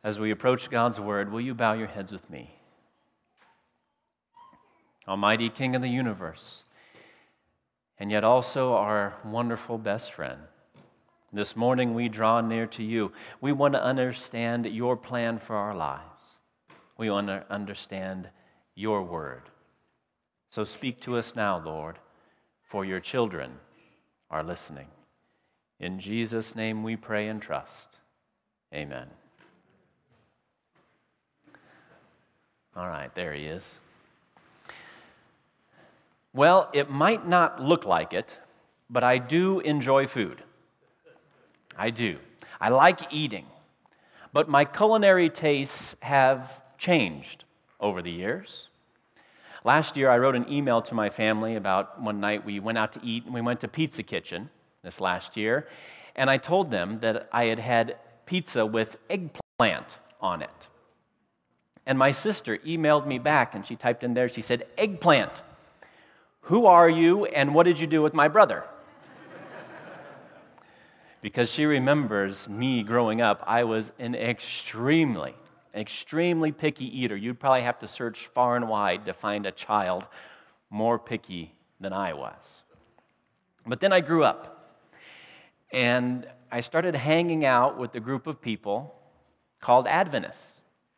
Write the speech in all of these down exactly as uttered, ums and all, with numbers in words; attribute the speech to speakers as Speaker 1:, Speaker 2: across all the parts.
Speaker 1: As we approach God's Word, will you bow your heads with me? Almighty King of the universe, and yet also our wonderful best friend, this morning we draw near to you. We want to understand your plan for our lives. We want to understand your Word. So speak to us now, Lord, for your children are listening. In Jesus' name we pray and trust. Amen. All right, there he is. Well, it might not look like it, but I do enjoy food. I do. I like eating. But my culinary tastes have changed over the years. Last year, I wrote an email to my family about one night we went out to eat, and we went to Pizza Kitchen this last year, and I told them that I had had pizza with eggplant on it. And my sister emailed me back, and she typed in there, she said, "Eggplant, who are you, and what did you do with my brother?" Because she remembers me growing up, I was an extremely, extremely picky eater. You'd probably have to search far and wide to find a child more picky than I was. But then I grew up, and I started hanging out with a group of people called Adventists.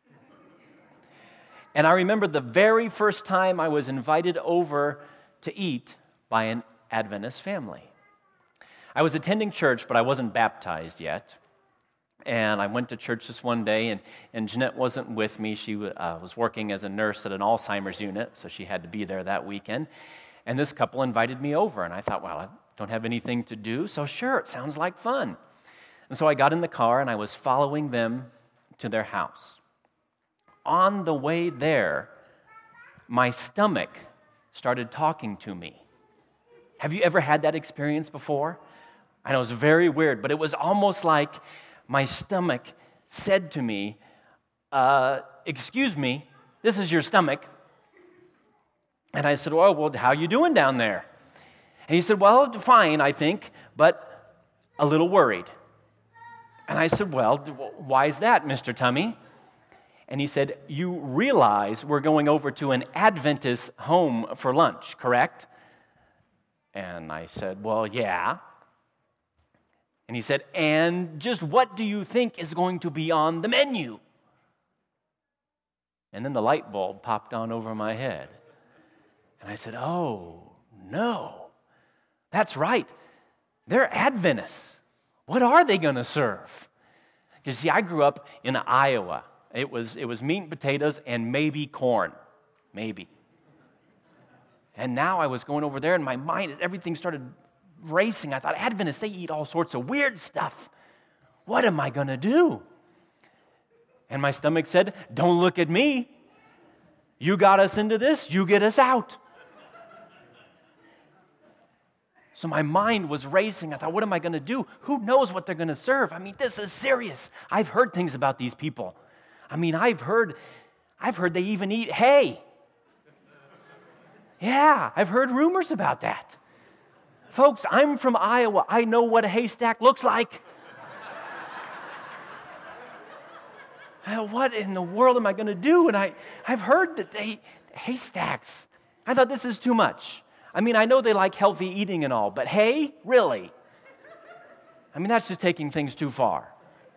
Speaker 1: And I remember the very first time I was invited over to eat by an Adventist family. I was attending church, but I wasn't baptized yet. And I went to church this one day, and, and Jeanette wasn't with me. She uh, was working as a nurse at an Alzheimer's unit, so she had to be there that weekend. And this couple invited me over, and I thought, well, I don't have anything to do, so sure, it sounds like fun. And so I got in the car, and I was following them to their house. On the way there, my stomach started talking to me. Have you ever had that experience before? I know it's very weird, but it was almost like my stomach said to me, uh, excuse me, this is your stomach. And I said, well, well, how you doing down there? And he said, well, fine, I think, but a little worried. And I said, well, why is that, Mister Tummy? And he said, you realize we're going over to an Adventist home for lunch, correct? And I said, well, yeah. And he said, and just what do you think is going to be on the menu? And then the light bulb popped on over my head. And I said, oh, no. That's right. They're Adventists. What are they going to serve? Because, see, I grew up in Iowa. It was it was meat and potatoes and maybe corn. Maybe. And now I was going over there, and my mind, everything started racing. I thought, Adventists, they eat all sorts of weird stuff. What am I going to do? And my stomach said, don't look at me. You got us into this, you get us out. So my mind was racing. I thought, what am I going to do? Who knows what they're going to serve? I mean, this is serious. I've heard things about these people. I mean, I've heard, I've heard they even eat hay. Yeah, I've heard rumors about that. Folks, I'm from Iowa. I know what a haystack looks like. What in the world am I going to do? And I, I've heard that they, haystacks. I thought, this is too much. I mean, I know they like healthy eating and all, but hay? Really? I mean, that's just taking things too far.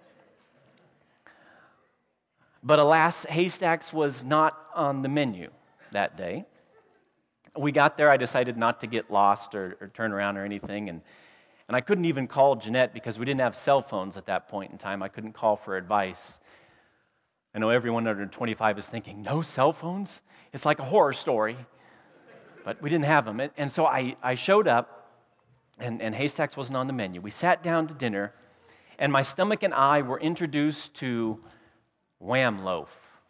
Speaker 1: But alas, haystacks was not on the menu that day. We got there, I decided not to get lost or, or turn around or anything, and, and I couldn't even call Jeanette because we didn't have cell phones at that point in time. I couldn't call for advice. I know everyone under twenty-five is thinking, no cell phones? It's like a horror story. But we didn't have them. And, and so I, I showed up, and, and haystacks wasn't on the menu. We sat down to dinner, and my stomach and I were introduced to Wham loaf.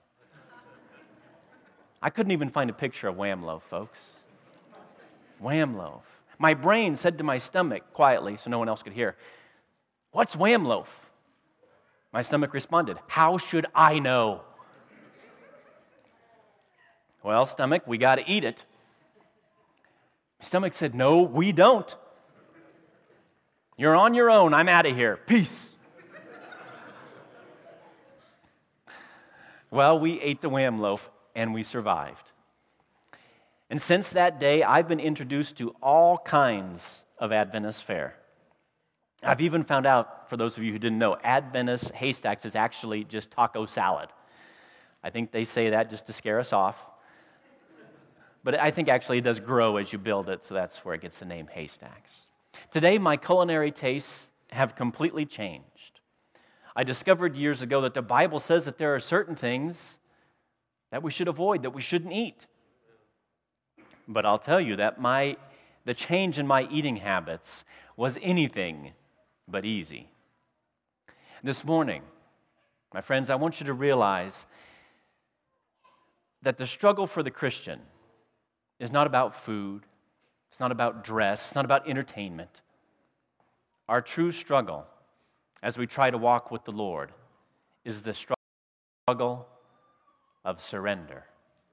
Speaker 1: I couldn't even find a picture of Wham loaf, folks. Wham loaf. My brain said to my stomach quietly, so no one else could hear, what's Wham loaf? My stomach responded, how should I know? Well, stomach, we got to eat it. My stomach said, no, we don't. You're on your own. I'm out of here. Peace. Well, we ate the Wham loaf and we survived. And since that day, I've been introduced to all kinds of Adventist fare. I've even found out, for those of you who didn't know, Adventist haystacks is actually just taco salad. I think they say that just to scare us off. But I think actually it does grow as you build it, so that's where it gets the name haystacks. Today, my culinary tastes have completely changed. I discovered years ago that the Bible says that there are certain things that we should avoid, that we shouldn't eat. But I'll tell you that my the change in my eating habits was anything but easy. This morning, my friends, I want you to realize that the struggle for the Christian is not about food, it's not about dress, it's not about entertainment. Our true struggle as we try to walk with the Lord is the struggle of surrender.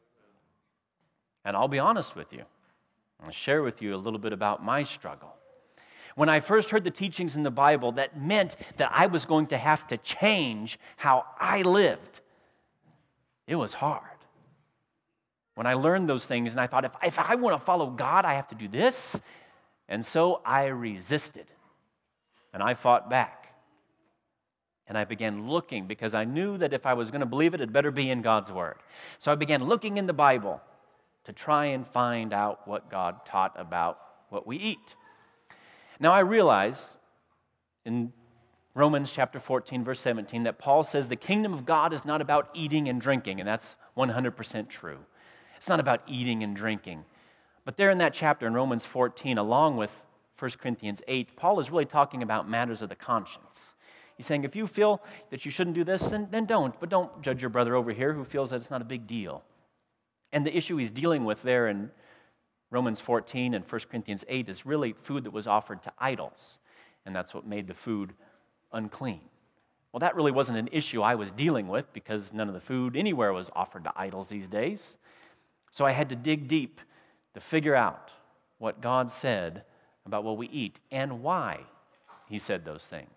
Speaker 1: And I'll be honest with you. I'll share with you a little bit about my struggle. When I first heard the teachings in the Bible that meant that I was going to have to change how I lived, it was hard. When I learned those things and I thought, if, if I want to follow God, I have to do this. And so I resisted. And I fought back. And I began looking because I knew that if I was going to believe it, it better be in God's Word. So I began looking in the Bible to try and find out what God taught about what we eat. Now I realize in Romans chapter fourteen, verse seventeen, that Paul says the kingdom of God is not about eating and drinking, and that's one hundred percent true. It's not about eating and drinking. But there in that chapter in Romans fourteen, along with First Corinthians eight, Paul is really talking about matters of the conscience. He's saying if you feel that you shouldn't do this, then, then don't. But don't judge your brother over here who feels that it's not a big deal. And the issue he's dealing with there in Romans fourteen and First Corinthians eight is really food that was offered to idols. And that's what made the food unclean. Well, that really wasn't an issue I was dealing with because none of the food anywhere was offered to idols these days. So I had to dig deep to figure out what God said about what we eat and why he said those things.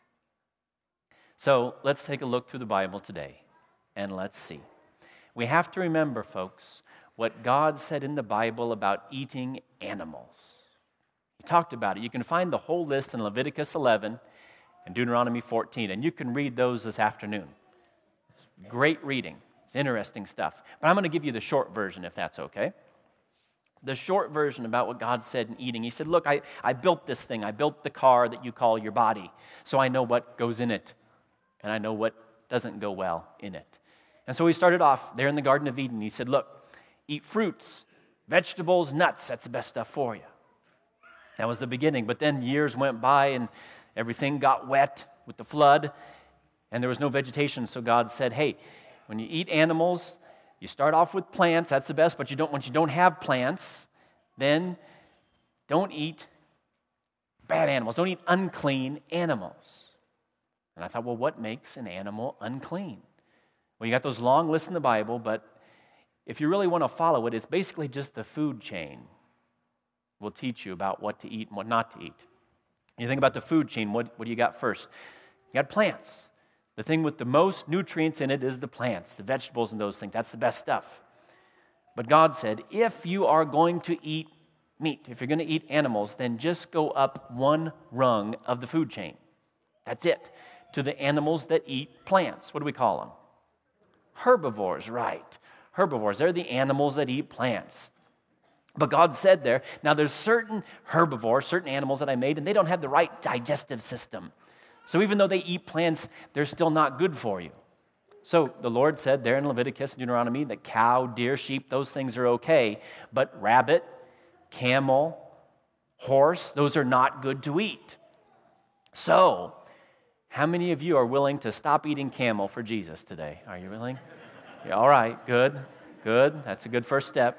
Speaker 1: So let's take a look through the Bible today and let's see. We have to remember, folks, what God said in the Bible about eating animals. He talked about it. You can find the whole list in Leviticus eleven and Deuteronomy fourteen, and you can read those this afternoon. It's great reading. It's interesting stuff. But I'm going to give you the short version, if that's okay. The short version about what God said in eating. He said, look, I, I built this thing. I built the car that you call your body, so I know what goes in it, and I know what doesn't go well in it. And so he started off there in the Garden of Eden. He said, look, eat fruits, vegetables, nuts. That's the best stuff for you. That was the beginning. But then years went by and everything got wet with the flood and there was no vegetation. So God said, hey, when you eat animals, you start off with plants. That's the best. But you don't. Once you don't have plants, then don't eat bad animals. Don't eat unclean animals. And I thought, well, what makes an animal unclean? Well, you got those long lists in the Bible, but if you really want to follow it, it's basically just the food chain will teach you about what to eat and what not to eat. You think about the food chain, what, what do you got first? You got plants. The thing with the most nutrients in it is the plants, the vegetables and those things. That's the best stuff. But God said, if you are going to eat meat, if you're going to eat animals, then just go up one rung of the food chain. That's it. To the animals that eat plants. What do we call them? Herbivores, right. Herbivores, they're the animals that eat plants. But God said there, now there's certain herbivores, certain animals that I made, and they don't have the right digestive system. So even though they eat plants, they're still not good for you. So the Lord said there in Leviticus and Deuteronomy that cow, deer, sheep, those things are okay. But rabbit, camel, horse, those are not good to eat. So how many of you are willing to stop eating camel for Jesus today? Are you willing? Yeah, all right, good, good. That's a good first step.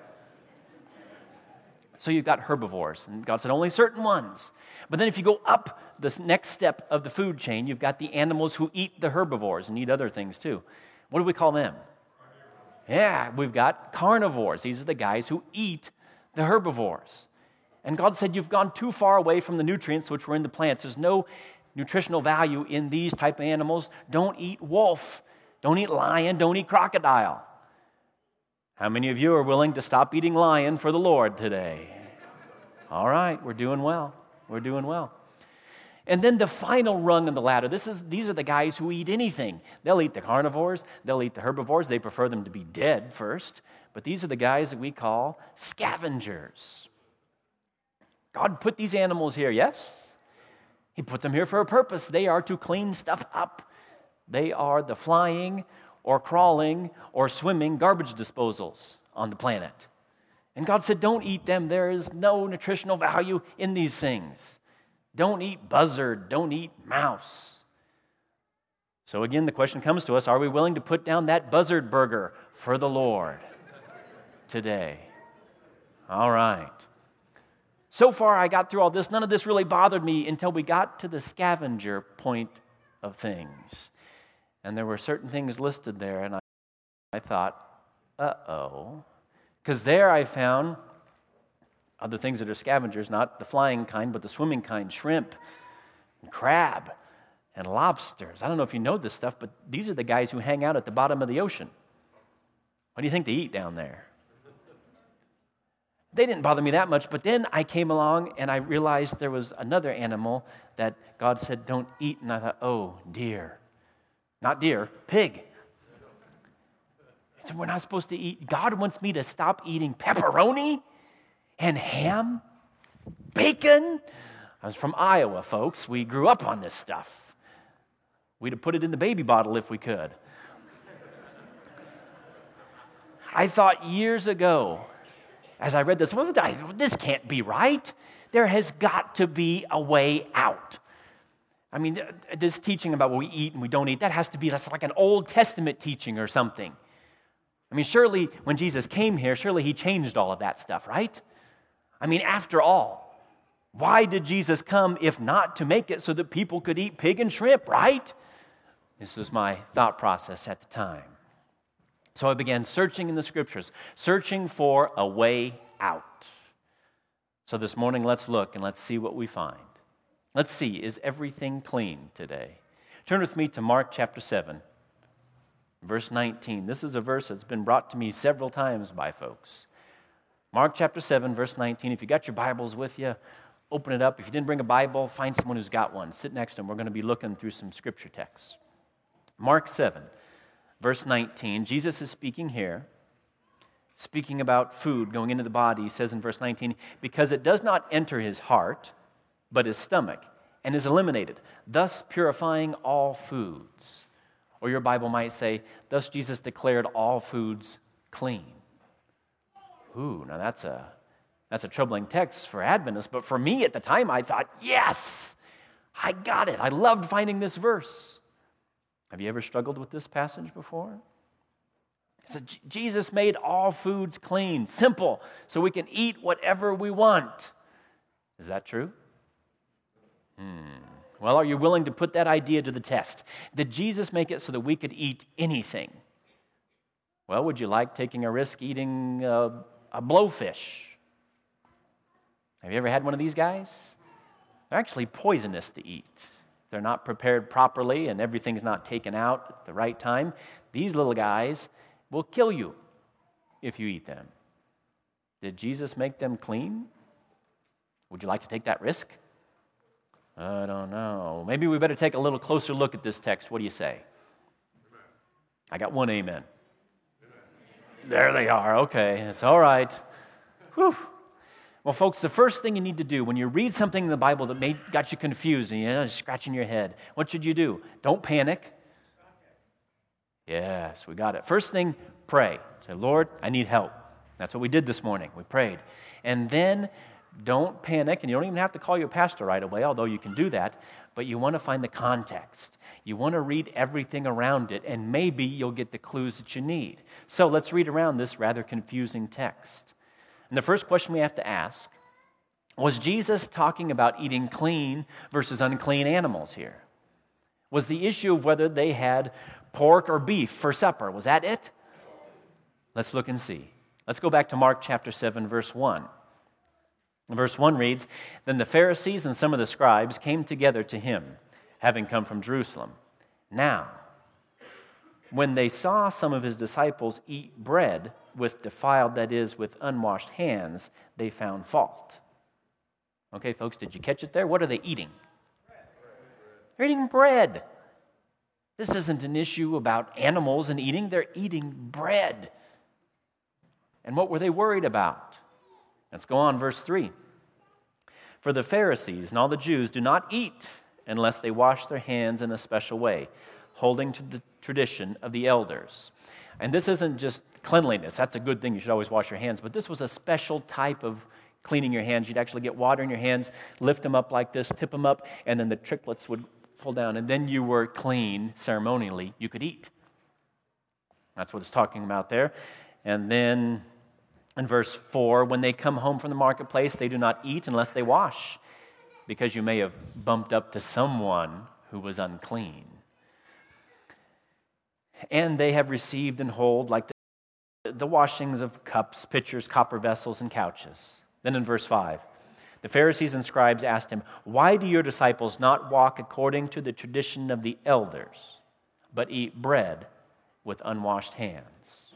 Speaker 1: So you've got herbivores, and God said only certain ones. But then if you go up this next step of the food chain, you've got the animals who eat the herbivores and eat other things too. What do we call them? Yeah, we've got carnivores. These are the guys who eat the herbivores. And God said you've gone too far away from the nutrients which were in the plants. There's no nutritional value in these type of animals. Don't eat wolf. Don't eat lion, don't eat crocodile. How many of you are willing to stop eating lion for the Lord today? All right, we're doing well. We're doing well. And then the final rung on the ladder. This is these are the guys who eat anything. They'll eat the carnivores, they'll eat the herbivores. They prefer them to be dead first. But these are the guys that we call scavengers. God put these animals here, yes? He put them here for a purpose. They are to clean stuff up. They are the flying or crawling or swimming garbage disposals on the planet. And God said, don't eat them. There is no nutritional value in these things. Don't eat buzzard. Don't eat mouse. So again, the question comes to us, are we willing to put down that buzzard burger for the Lord today? All right. So far, I got through all this. None of this really bothered me until we got to the scavenger point of things. And there were certain things listed there, and I, I thought, uh-oh. Because there I found other things that are scavengers, not the flying kind, but the swimming kind, shrimp and crab and lobsters. I don't know if you know this stuff, but these are the guys who hang out at the bottom of the ocean. What do you think they eat down there? They didn't bother me that much, but then I came along and I realized there was another animal that God said don't eat, and I thought, oh, deer. Not deer, pig. We're not supposed to eat. God wants me to stop eating pepperoni and ham, bacon. I was from Iowa, folks. We grew up on this stuff. We'd have put it in the baby bottle if we could. I thought years ago, as I read this, well, this can't be right. There has got to be a way out. I mean, this teaching about what we eat and we don't eat, that has to be that's like an Old Testament teaching or something. I mean, surely when Jesus came here, surely he changed all of that stuff, right? I mean, after all, why did Jesus come if not to make it so that people could eat pig and shrimp, right? This was my thought process at the time. So I began searching in the scriptures, searching for a way out. So this morning, let's look and let's see what we find. Let's see, is everything clean today? Turn with me to Mark chapter seven, verse nineteen. This is a verse that's been brought to me several times by folks. Mark chapter seven, verse nineteen. If you got your Bibles with you, open it up. If you didn't bring a Bible, find someone who's got one. Sit next to them. We're going to be looking through some scripture texts. Mark seven, verse nineteen. Jesus is speaking here, speaking about food going into the body. He says in verse nineteen, because it does not enter his heart, but his stomach, and is eliminated, thus purifying all foods. Or your Bible might say, thus Jesus declared all foods clean. Ooh, now that's a that's a troubling text for Adventists, but for me at the time I thought, yes, I got it. I loved finding this verse. Have you ever struggled with this passage before? It said Jesus made all foods clean, simple, so we can eat whatever we want. Is that true? Hmm. Well, are you willing to put that idea to the test? Did Jesus make it so that we could eat anything? Well, would you like taking a risk eating a, a blowfish? Have you ever had one of these guys? They're actually poisonous to eat. They're not prepared properly and everything's not taken out at the right time. These little guys will kill you if you eat them. Did Jesus make them clean? Would you like to take that risk? I don't know. Maybe we better take a little closer look at this text. What do you say? Amen. I got one amen. Amen. There they are. Okay, it's all right. Whew. Well, folks, the first thing you need to do when you read something in the Bible that made, got you confused and you're scratching your head, what should you do? Don't panic. Yes, we got it. First thing, pray. Say, Lord, I need help. That's what we did this morning. We prayed. And then don't panic, and you don't even have to call your pastor right away, although you can do that, but you want to find the context. You want to read everything around it, and maybe you'll get the clues that you need. So let's read around this rather confusing text. And the first question we have to ask, was Jesus talking about eating clean versus unclean animals here? Was the issue of whether they had pork or beef for supper, was that it? Let's look and see. Let's go back to Mark chapter seven, verse one. Verse one reads, then the Pharisees and some of the scribes came together to him, having come from Jerusalem. Now, When they saw some of his disciples eat bread with defiled, that is, with unwashed hands, they found fault. Okay, folks, did you catch it there? What are they eating? They're eating bread. This isn't an issue about animals and eating. They're eating bread. And what were they worried about? Let's go on, verse three. For the Pharisees and all the Jews do not eat unless they wash their hands in a special way, holding to the tradition of the elders. And this isn't just cleanliness. That's a good thing. You should always wash your hands. But this was a special type of cleaning your hands. You'd actually get water in your hands, lift them up like this, tip them up, and then the tricklets would fall down. And then you were clean ceremonially. You could eat. That's what it's talking about there. And then in verse four, when they come home from the marketplace, they do not eat unless they wash, because you may have bumped up to someone who was unclean. And they have received and hold like the, the washings of cups, pitchers, copper vessels, and couches. Then in verse five, the Pharisees and scribes asked him, why do your disciples not walk according to the tradition of the elders, but eat bread with unwashed hands?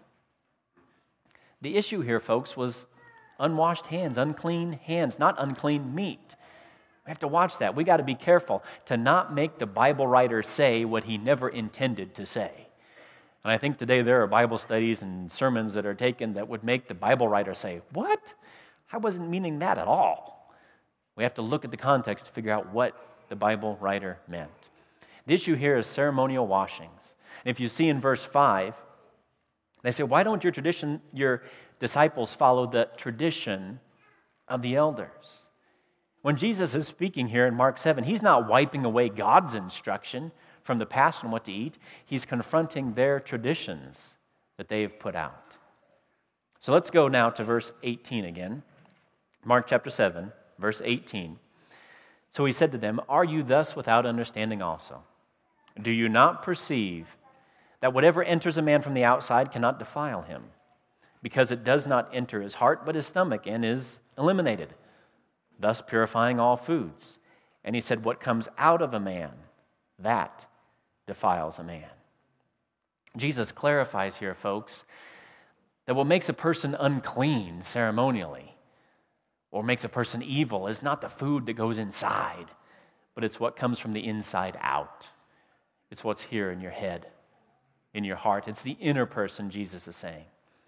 Speaker 1: The issue here, folks, was unwashed hands, unclean hands, not unclean meat. We have to watch that. We got to be careful to not make the Bible writer say what he never intended to say. And I think today there are Bible studies and sermons that are taken that would make the Bible writer say, what? I wasn't meaning that at all. We have to look at the context to figure out what the Bible writer meant. The issue here is ceremonial washings. And if you see in verse five, they say, why don't your tradition, your disciples follow the tradition of the elders? When Jesus is speaking here in Mark seven, he's not wiping away God's instruction from the past on what to eat. He's confronting their traditions that they've put out. So let's go now to verse eighteen again. Mark chapter seven, verse eighteen. So he said to them, are you thus without understanding also? Do you not perceive that whatever enters a man from the outside cannot defile him, because it does not enter his heart but his stomach and is eliminated, thus purifying all foods? And he said, what comes out of a man, that defiles a man. Jesus clarifies here, folks, that what makes a person unclean ceremonially or makes a person evil is not the food that goes inside, but it's what comes from the inside out. It's what's here in your head, in your heart. It's the inner person, Jesus is saying.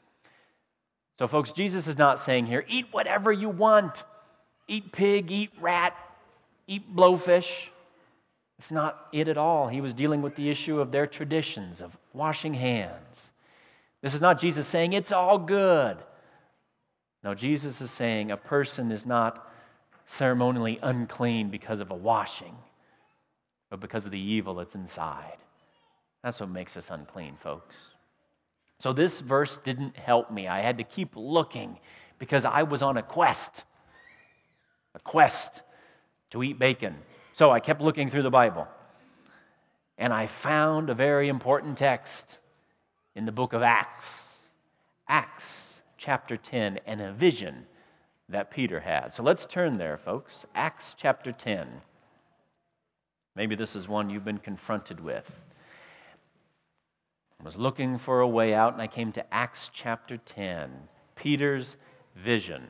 Speaker 1: So, folks, Jesus is not saying here, eat whatever you want. Eat pig, eat rat, eat blowfish. It's not it at all. He was dealing with the issue of their traditions of washing hands. This is not Jesus saying it's all good. No, Jesus is saying a person is not ceremonially unclean because of a washing, but because of the evil that's inside. That's what makes us unclean, folks. So this verse didn't help me. I had to keep looking because I was on a quest. A quest to eat bacon. So I kept looking through the Bible. And I found a very important text in the book of Acts. Acts chapter ten, and a vision that Peter had. So let's turn there, folks. Acts chapter ten. Maybe this is one you've been confronted with. I was looking for a way out, and I came to Acts chapter ten, Peter's vision.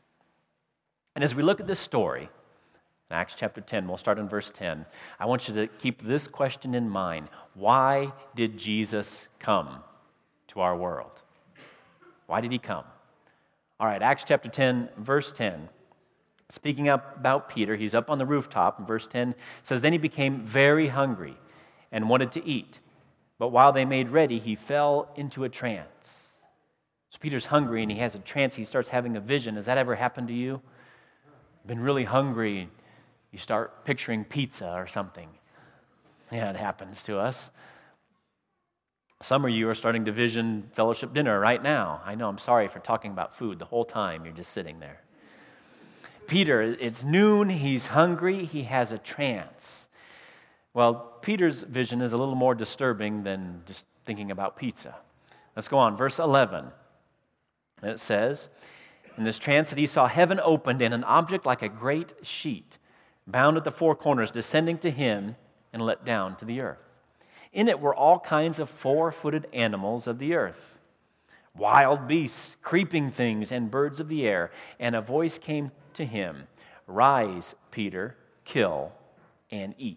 Speaker 1: And as we look at this story, in Acts chapter ten, we'll start in verse ten, I want you to keep this question in mind. Why did Jesus come to our world? Why did he come? All right, Acts chapter ten, verse ten. Speaking up about Peter, he's up on the rooftop, and verse ten says, then he became very hungry and wanted to eat. But while they made ready, he fell into a trance. So Peter's hungry and he has a trance. He starts having a vision. Has that ever happened to you? Been really hungry. You start picturing pizza or something. Yeah, it happens to us. Some of you are starting to vision fellowship dinner right now. I know, I'm sorry for talking about food the whole time. You're just sitting there. Peter, it's noon. He's hungry. He has a trance. Well, Peter's vision is a little more disturbing than just thinking about pizza. Let's go on. Verse eleven. It says, in this trance that he saw heaven opened and an object like a great sheet, bound at the four corners, descending to him and let down to the earth. In it were all kinds of four-footed animals of the earth, wild beasts, creeping things, and birds of the air. And a voice came to him, "Rise, Peter, kill and eat."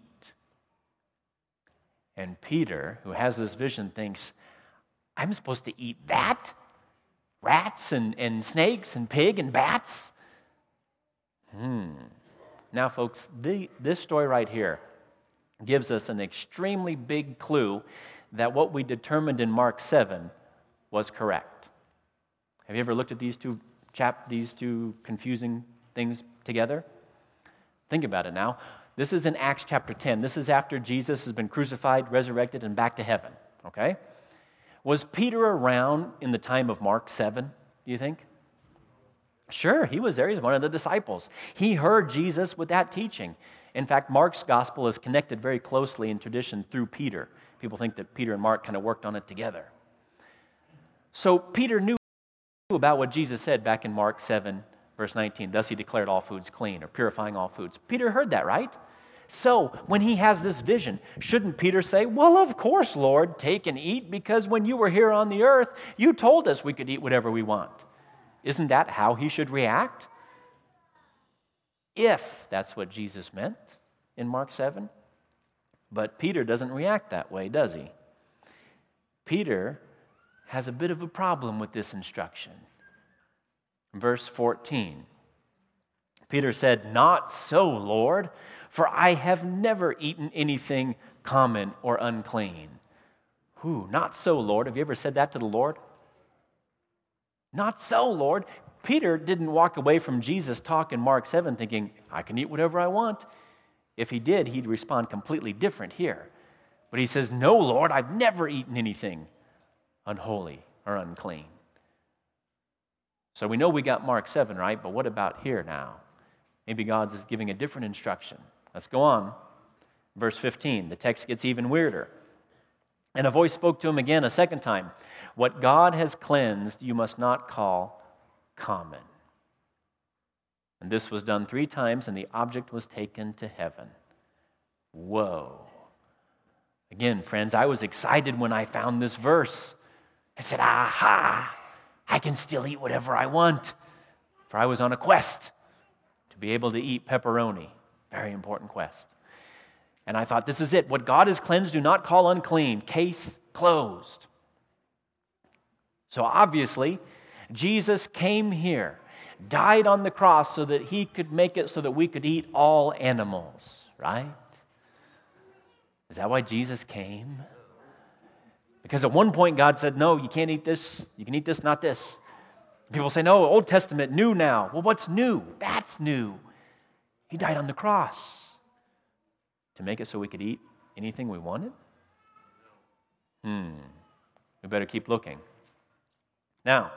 Speaker 1: And Peter, who has this vision, thinks, I'm supposed to eat that? Rats and, and snakes and pig and bats? Hmm. Now, folks, the, this story right here gives us an extremely big clue that what we determined in Mark seven was correct. Have you ever looked at these two chap these two confusing things together? Think about it now. This is in Acts chapter ten. This is after Jesus has been crucified, resurrected, and back to heaven. Okay? Was Peter around in the time of Mark seven, do you think? Sure, he was there. He's one of the disciples. He heard Jesus with that teaching. In fact, Mark's gospel is connected very closely in tradition through Peter. People think that Peter and Mark kind of worked on it together. So Peter knew about what Jesus said back in Mark seven, verse nineteen. Thus he declared all foods clean, or purifying all foods. Peter heard that, right? So when he has this vision, shouldn't Peter say, well, of course, Lord, take and eat, because when you were here on the earth, you told us we could eat whatever we want. Isn't that how he should react? If that's what Jesus meant in Mark seven. But Peter doesn't react that way, does he? Peter has a bit of a problem with this instruction. Verse fourteen, Peter said, "Not so, Lord, for I have never eaten anything common or unclean." Who? Not so, Lord. Have you ever said that to the Lord? Not so, Lord. Peter didn't walk away from Jesus' talk in Mark seven thinking, I can eat whatever I want. If he did, he'd respond completely different here. But he says, no, Lord, I've never eaten anything unholy or unclean. So we know we got Mark seven, right? But what about here now? Maybe God's giving a different instruction. Let's go on. Verse fifteen, the text gets even weirder. And a voice spoke to him again a second time. What God has cleansed, you must not call common. And this was done three times, and the object was taken to heaven. Whoa. Again, friends, I was excited when I found this verse. I said, aha, I can still eat whatever I want. For I was on a quest to be able to eat pepperoni. Very important quest. And I thought, this is it. What God has cleansed, do not call unclean. Case closed. So obviously, Jesus came here, died on the cross so that he could make it so that we could eat all animals, right? Is that why Jesus came? Because at one point God said, no, you can't eat this. You can eat this, not this. People say, no, Old Testament, new now. Well, what's new? That's new. He died on the cross to make it so we could eat anything we wanted? Hmm. We better keep looking. Now,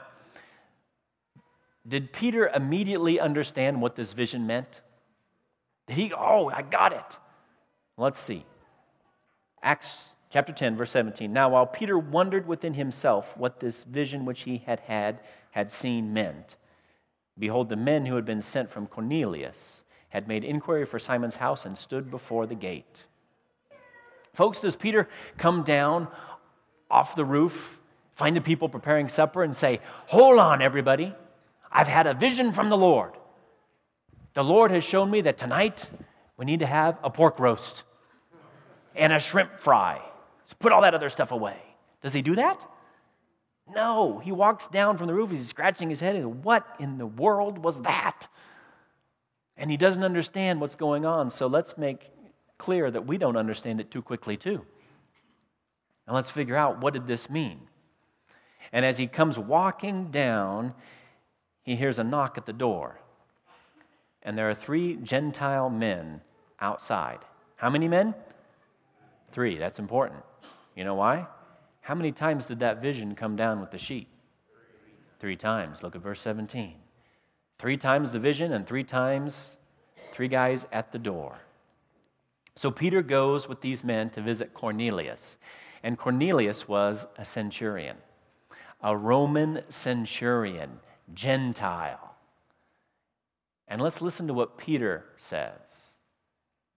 Speaker 1: did Peter immediately understand what this vision meant? Did he, oh, I got it. Let's see. Acts chapter ten, verse seventeen. Now, while Peter wondered within himself what this vision which he had had, had seen meant, behold, the men who had been sent from Cornelius had made inquiry for Simon's house and stood before the gate. Folks, does Peter come down off the roof, find the people preparing supper, and say, hold on, everybody. I've had a vision from the Lord. The Lord has shown me that tonight we need to have a pork roast and a shrimp fry. So put all that other stuff away. Does he do that? No. He walks down from the roof. He's scratching his head. And what in the world was that? And he doesn't understand what's going on. So let's make clear that we don't understand it too quickly too. And let's figure out, what did this mean? And as he comes walking down, he hears a knock at the door. And there are three Gentile men outside. How many men? Three. That's important. You know why? How many times did that vision come down with the sheet? Three times. Look at verse seventeen. Three times the vision and three times three guys at the door. So Peter goes with these men to visit Cornelius. And Cornelius was a centurion, a Roman centurion, Gentile. And let's listen to what Peter says.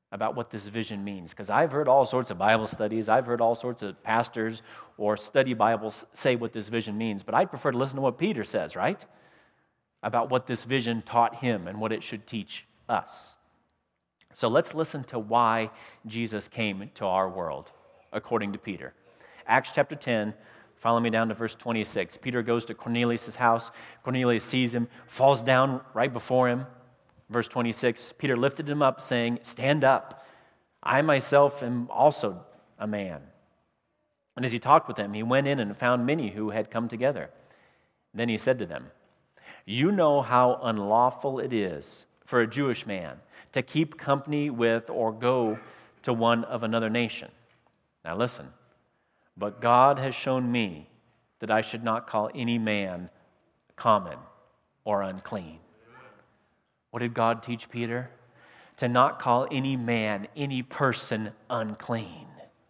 Speaker 1: about what this vision means. Because I've heard all sorts of Bible studies, I've heard all sorts of pastors or study Bibles say what this vision means, but I'd prefer to listen to what Peter says, right? About what this vision taught him and what it should teach us. So let's listen to why Jesus came to our world, according to Peter. Acts chapter ten, follow me down to verse twenty-six. Peter goes to Cornelius' house. Cornelius sees him, falls down right before him. Verse twenty-six, Peter lifted him up, saying, "Stand up. I myself am also a man." And as he talked with them, he went in and found many who had come together. Then he said to them, "You know how unlawful it is for a Jewish man to keep company with or go to one of another nation. Now listen, but God has shown me that I should not call any man common or unclean." What did God teach Peter? To not call any man, any person unclean.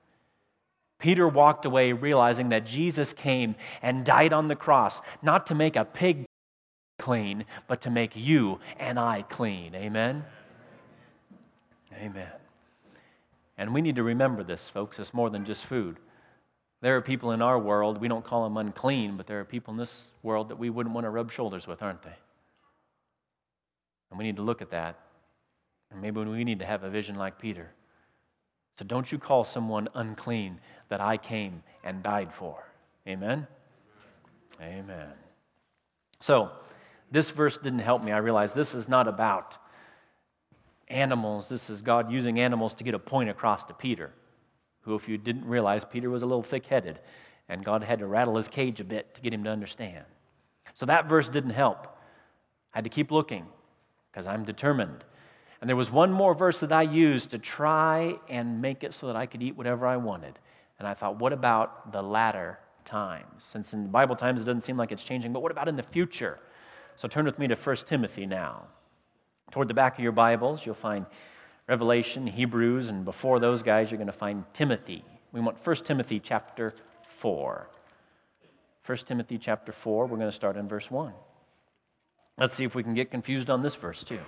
Speaker 1: Peter walked away realizing that Jesus came and died on the cross, not to make a pig clean, but to make you and I clean. Amen? Amen. And we need to remember this, folks. It's more than just food. There are people in our world, we don't call them unclean, but there are people in this world that we wouldn't want to rub shoulders with, aren't they? And we need to look at that. And maybe we need to have a vision like Peter. So don't you call someone unclean that I came and died for. Amen? Amen. So, this verse didn't help me. I realized this is not about animals. This is God using animals to get a point across to Peter, who, if you didn't realize, Peter was a little thick-headed, and God had to rattle his cage a bit to get him to understand. So that verse didn't help. I had to keep looking, because I'm determined. And there was one more verse that I used to try and make it so that I could eat whatever I wanted. And I thought, what about the latter times? Since in Bible times it doesn't seem like it's changing, but what about in the future? So turn with me to First Timothy now. Toward the back of your Bibles, you'll find Revelation, Hebrews, and before those guys, you're going to find Timothy. We want First Timothy chapter four. First Timothy chapter four, we're going to start in verse one. Let's see if we can get confused on this verse too.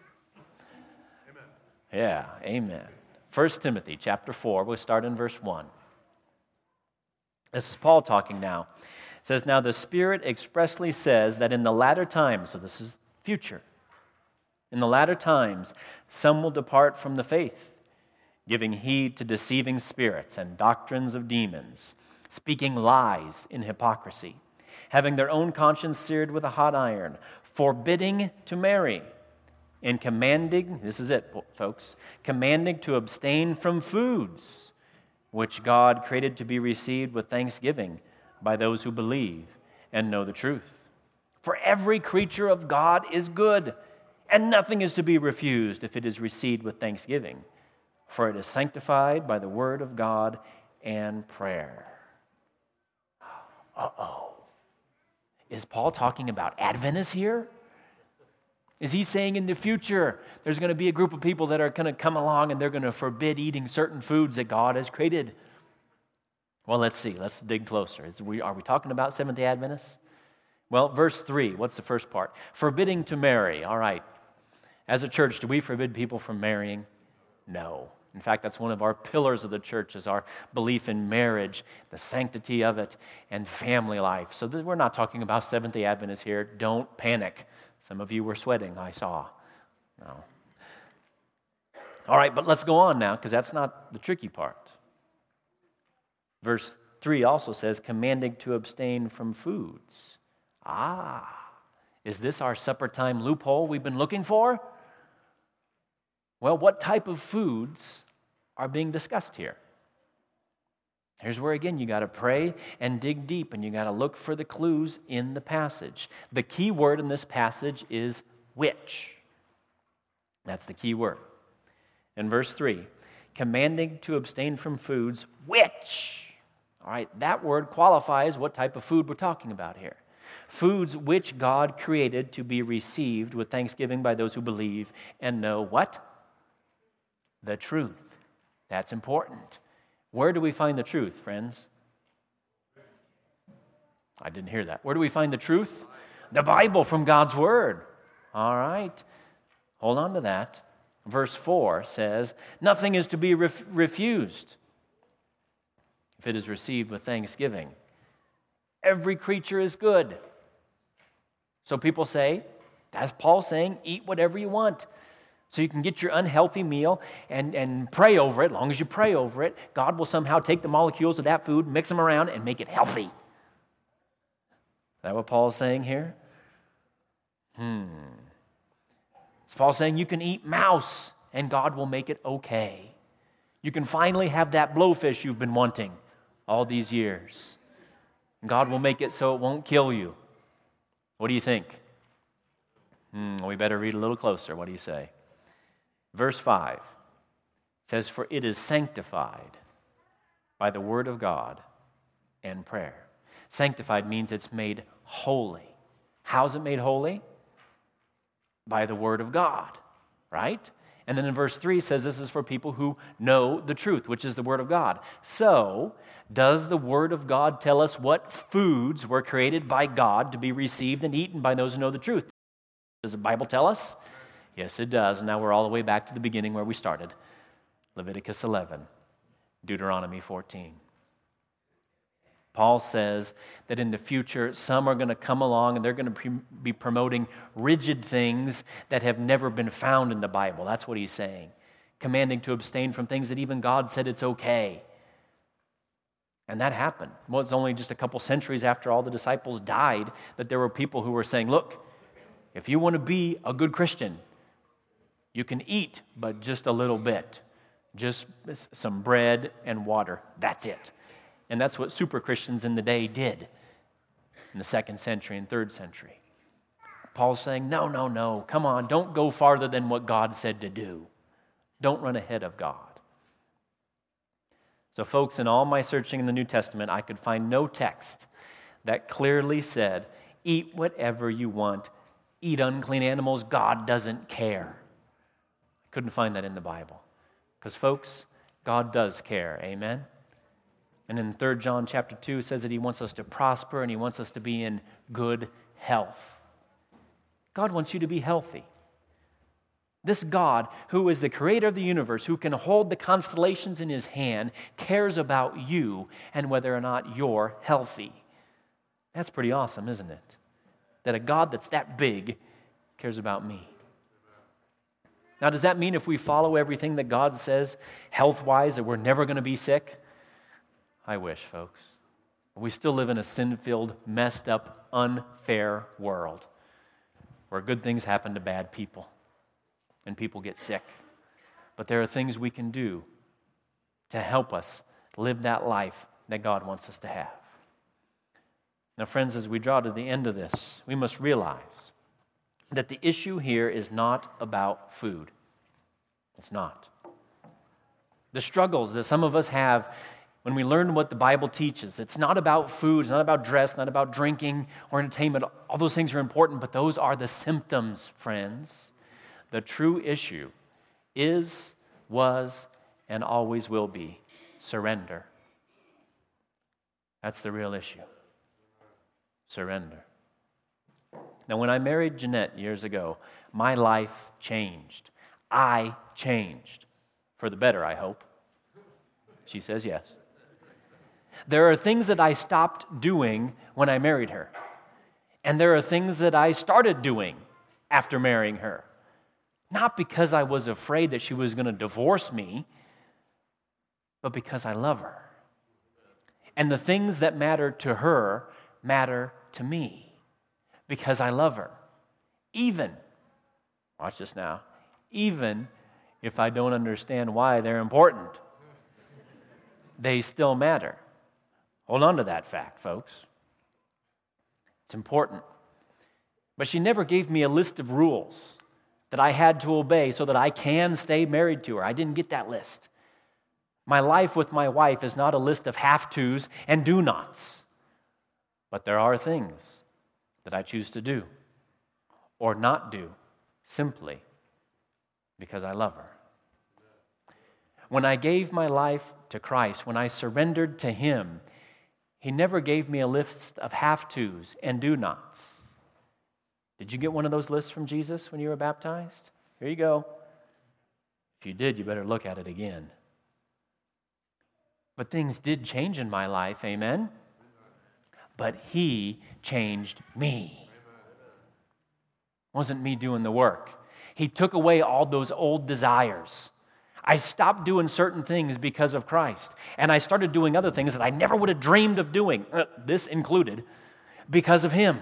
Speaker 1: Amen. Yeah, amen. First Timothy chapter four, we'll start in verse one. This is Paul talking now. It says, "Now the Spirit expressly says that in the latter times," so this is future, "in the latter times some will depart from the faith, giving heed to deceiving spirits and doctrines of demons, speaking lies in hypocrisy, having their own conscience seared with a hot iron, forbidding to marry, and commanding," this is it, folks, "commanding to abstain from foods, which God created to be received with thanksgiving by those who believe and know the truth. For every creature of God is good, and nothing is to be refused if it is received with thanksgiving, for it is sanctified by the word of God and prayer." Uh-oh. Is Paul talking about Adventists here? Is he saying in the future there's going to be a group of people that are going to come along and they're going to forbid eating certain foods that God has created? Well, let's see. Let's dig closer. Is we, are we talking about Seventh-day Adventists? Well, verse three, what's the first part? Forbidding to marry. All right. As a church, do we forbid people from marrying? No. In fact, that's one of our pillars of the church, is our belief in marriage, the sanctity of it, and family life. So we're not talking about Seventh-day Adventists here. Don't panic. Some of you were sweating, I saw. No. All right, but let's go on now, because that's not the tricky part. Verse three also says, commanding to abstain from foods. Ah, is this our supper time loophole we've been looking for? Well, what type of foods are being discussed here? Here's where, again, you got to pray and dig deep, and you got to look for the clues in the passage. The key word in this passage is which. That's the key word. In verse three, commanding to abstain from foods which. All right, that word qualifies what type of food we're talking about here. Foods which God created to be received with thanksgiving by those who believe and know what? The truth. That's important. Where do we find the truth, friends? I didn't hear that. Where do we find the truth? The Bible, from God's Word. All right. Hold on to that. verse four says, nothing is to be ref- refused if it is received with thanksgiving. Every creature is good. So people say, that's Paul saying, eat whatever you want. So you can get your unhealthy meal and, and pray over it. As long as you pray over it, God will somehow take the molecules of that food, mix them around, and make it healthy. Is that what Paul is saying here? Hmm. Is Paul saying you can eat mouse and God will make it okay? You can finally have that blowfish you've been wanting all these years. God will make it so it won't kill you. What do you think? Hmm, we better read a little closer. What do you say? Verse five says, for it is sanctified by the word of God and prayer. Sanctified means it's made holy. How's it made holy? By the word of God, right? And then in verse three says this is for people who know the truth, which is the word of God. So, does the word of God tell us what foods were created by God to be received and eaten by those who know the truth? Does the Bible tell us? Yes, it does. Now we're all the way back to the beginning where we started. Leviticus eleven, Deuteronomy fourteen. Paul says that in the future, some are going to come along and they're going to pre- be promoting rigid things that have never been found in the Bible. That's what he's saying. Commanding to abstain from things that even God said it's okay. And that happened. Well, it's only just a couple centuries after all the disciples died that there were people who were saying, look, if you want to be a good Christian, you can eat, but just a little bit. Just some bread and water. That's it. And that's what super Christians in the day did in the second century and third century. Paul's saying, no, no, no, come on, don't go farther than what God said to do. Don't run ahead of God. So folks, in all my searching in the New Testament, I could find no text that clearly said, eat whatever you want, eat unclean animals, God doesn't care. I couldn't find that in the Bible. Because folks, God does care, amen? And in Third John chapter two, it says that he wants us to prosper and he wants us to be in good health. God wants you to be healthy. This God, who is the creator of the universe, who can hold the constellations in his hand, cares about you and whether or not you're healthy. That's pretty awesome, isn't it? That a God that's that big cares about me. Now, does that mean if we follow everything that God says health-wise that we're never going to be sick? I wish, folks. We still live in a sin-filled, messed up, unfair world where good things happen to bad people and people get sick. But there are things we can do to help us live that life that God wants us to have. Now, friends, as we draw to the end of this, we must realize that the issue here is not about food. It's not. The struggles that some of us have when we learn what the Bible teaches, it's not about food, it's not about dress, not about drinking or entertainment. All those things are important, but those are the symptoms, friends. The true issue is, was, and always will be surrender. That's the real issue. Surrender. Now, when I married Jeanette years ago, my life changed. I changed. For the better, I hope. She says yes. There are things that I stopped doing when I married her. And there are things that I started doing after marrying her. Not because I was afraid that she was going to divorce me, but because I love her. And the things that matter to her matter to me because I love her. Even, watch this now, even if I don't understand why they're important, they still matter. Hold on to that fact, folks. It's important. But she never gave me a list of rules that I had to obey so that I can stay married to her. I didn't get that list. My life with my wife is not a list of have-tos and do-nots. But there are things that I choose to do or not do simply because I love her. When I gave my life to Christ, when I surrendered to Him, He never gave me a list of have-tos and do-nots. Did you get one of those lists from Jesus when you were baptized? Here you go. If you did, you better look at it again. But things did change in my life, amen? But He changed me. It wasn't me doing the work. He took away all those old desires. I stopped doing certain things because of Christ. And I started doing other things that I never would have dreamed of doing, uh, this included, because of Him.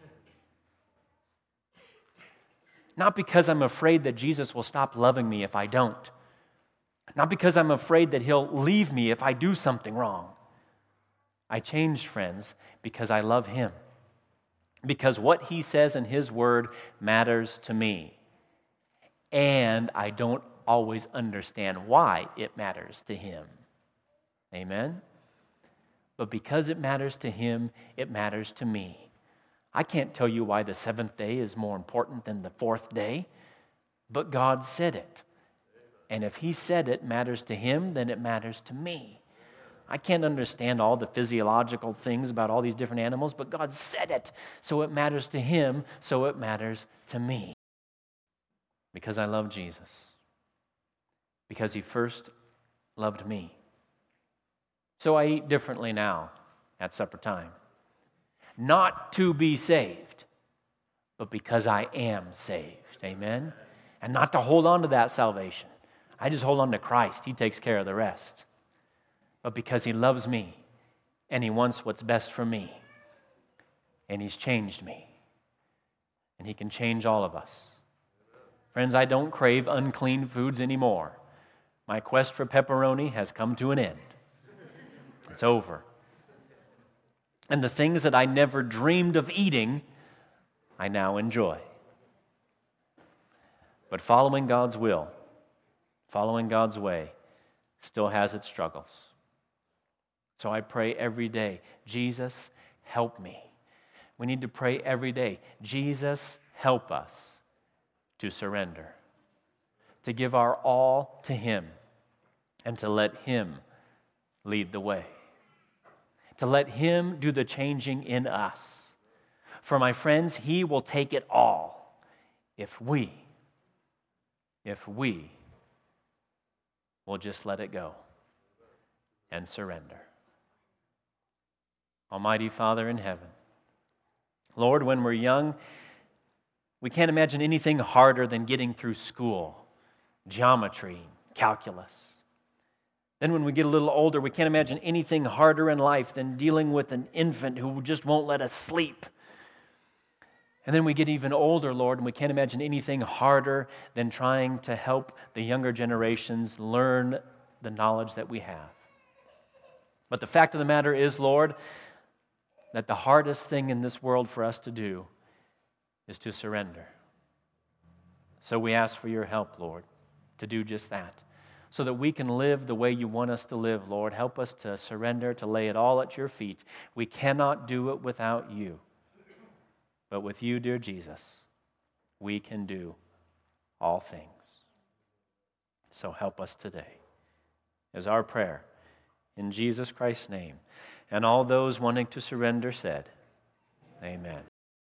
Speaker 1: Not because I'm afraid that Jesus will stop loving me if I don't. Not because I'm afraid that He'll leave me if I do something wrong. I changed, friends, because I love Him. Because what He says in His Word matters to me. And I don't always understand why it matters to Him. Amen? But because it matters to Him, it matters to me. I can't tell you why the seventh day is more important than the fourth day, but God said it. And if He said it matters to Him, then it matters to me. I can't understand all the physiological things about all these different animals, but God said it. So it matters to Him, so it matters to me. Because I love Jesus. Because He first loved me. So I eat differently now at supper time. Not to be saved, but because I am saved. Amen? And not to hold on to that salvation. I just hold on to Christ. He takes care of the rest. But because He loves me, and He wants what's best for me, and He's changed me, and He can change all of us. Friends, I don't crave unclean foods anymore. My quest for pepperoni has come to an end. It's over. And the things that I never dreamed of eating, I now enjoy. But following God's will, following God's way, still has its struggles. So I pray every day, Jesus, help me. We need to pray every day, Jesus, help us to surrender, to give our all to Him, and to let Him lead the way, to let Him do the changing in us. For my friends, He will take it all if we, if we will just let it go and surrender. Almighty Father in heaven, Lord, when we're young, we can't imagine anything harder than getting through school, geometry, calculus. Then when we get a little older, we can't imagine anything harder in life than dealing with an infant who just won't let us sleep. And then we get even older, Lord, and we can't imagine anything harder than trying to help the younger generations learn the knowledge that we have. But the fact of the matter is, Lord, that the hardest thing in this world for us to do is to surrender. So we ask for your help, Lord, to do just that, so that we can live the way you want us to live, Lord. Help us to surrender, to lay it all at your feet. We cannot do it without you. But with you, dear Jesus, we can do all things. So help us today, is our prayer. In Jesus Christ's name. And all those wanting to surrender said, Amen.